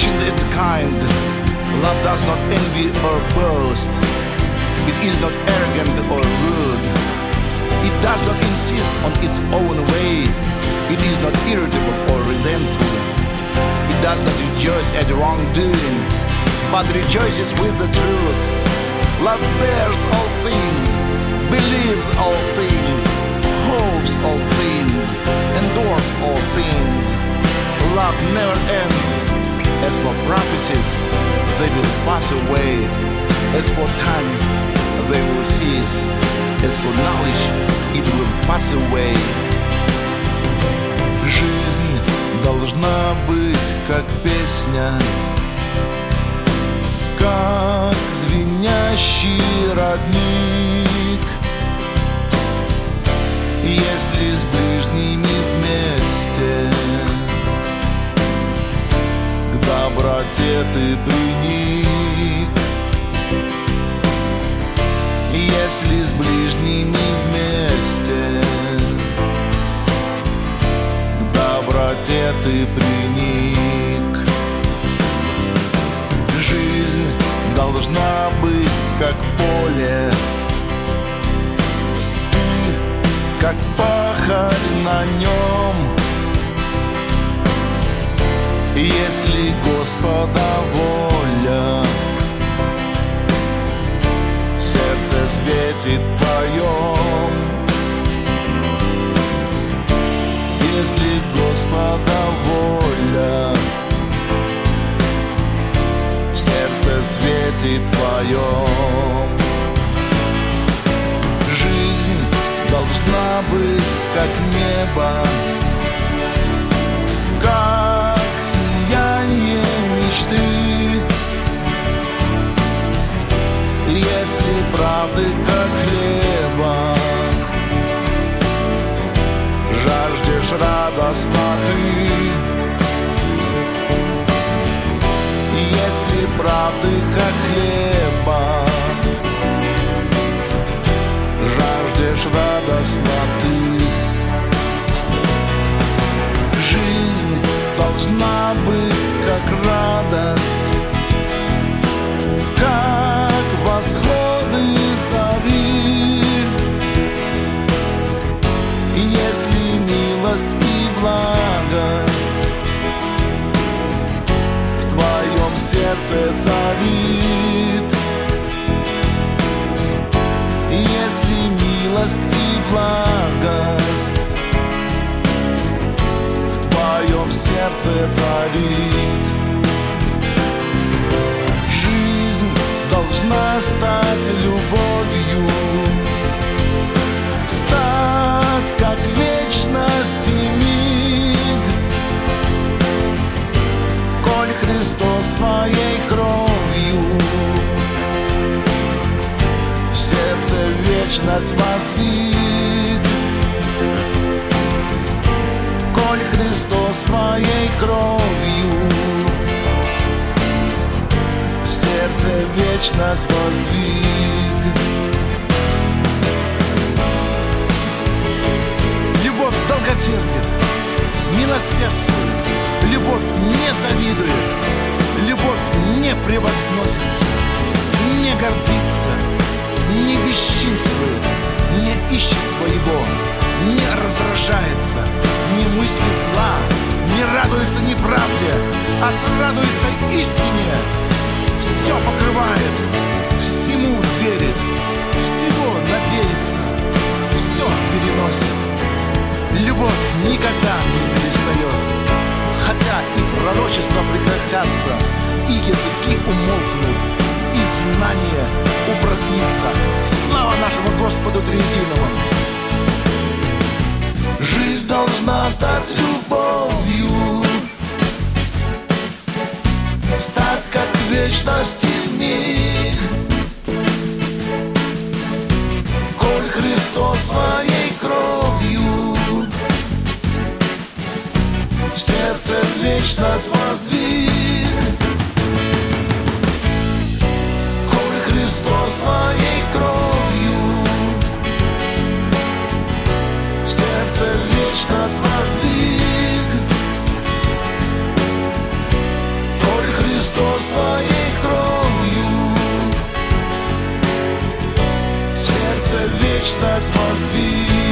patient and kind. Love does not envy or boast. It is not arrogant or rude. It does not insist on its own way. It is not irritable or resentful. It does not rejoice at wrongdoing, but rejoices with the truth. Love bears all things, believes all things, hopes all things, endures all things. Love never ends. As for prophecies, they will pass away. As for tongues, they will cease. As for knowledge, it will pass away. Жизнь должна быть как песня, как звенящий родник. Если с ближними вместе к доброте ты приник, если с ближними вместе к доброте ты приник. Жизнь должна быть как поле, ты как пахарь на нем. Если Господа воля в сердце светит твоем, если Господа воля в сердце светит твоем. Жизнь должна быть как небо, как сияние мечты. Если правды как хлеба жаждешь радостно ты, если правды как хлеба жаждешь радостно ты. Жизнь должна быть как радость, как восходы зари. Если милость и благость в твоем сердце царит, если милость и благость в твоем сердце царит. Жизнь должна стать любовью, стать как вечности миг. Коль Христос своей кровью в сердце вечность воздвиг, коль Христос своей кровью в сердце вечность воздвиг. Любовь долготерпит, милосердствует, любовь не завидует, любовь не превозносится, не гордится, не бесчинствует, не ищет своего, не раздражается, не мыслит зла, не радуется неправде, а срадуется истине. Все покрывает, всему верит, всего надеется, все переносит. Любовь никогда не перестает, хотя и пророчества прекратятся, и языки умолкнут, и знание упразднится. Слава нашему Господу Триединому! Жизнь должна стать любовью, стать как вечности миг. Коль Христос своей кровью в сердце вечность воздвиг, коль Христос своей кровью в сердце вечность воздвиг, коль вечность воздвиг.